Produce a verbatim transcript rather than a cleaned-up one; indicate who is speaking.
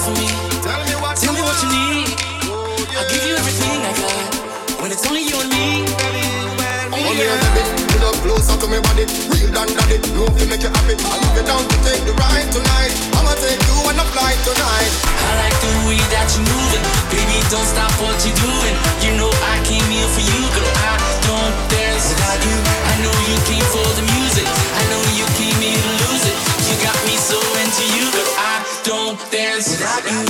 Speaker 1: for me.
Speaker 2: Tell me what
Speaker 1: Tell
Speaker 2: you
Speaker 1: me what you
Speaker 2: want.
Speaker 1: need.
Speaker 2: Oh, yeah.
Speaker 1: I'll give you everything I got. When it's only you and me.
Speaker 2: Only you, baby. Pull up closer to me body. Real than daddy. No to make you happy. I leave you down to take the ride tonight. I'ma take you on a flight tonight.
Speaker 1: I like the way that you're moving. Baby, don't stop what you're doing. You know I came here for you, girl. I don't dance without you. I know you came for the music. I know you came here to lose it. You got me so into you, girl. I don't dance without you.